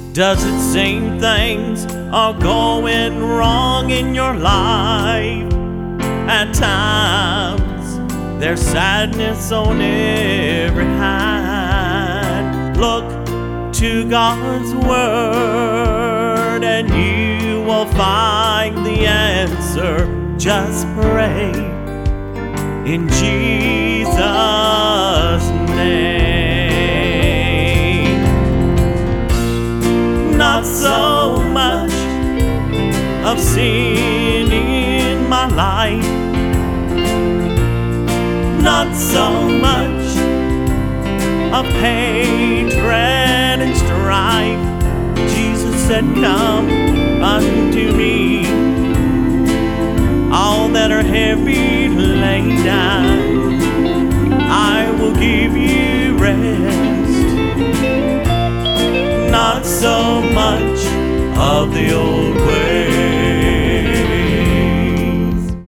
Does it seem things are going wrong in your life? At times there's sadness on every hand. Look to God's word and you will find the answer. Just pray in Jesus' name. Not so much of sin in my life, not so much of hatred and strife. Jesus said, come unto me, all that are heavy laid down, I will give you rest. Not so much of the old way,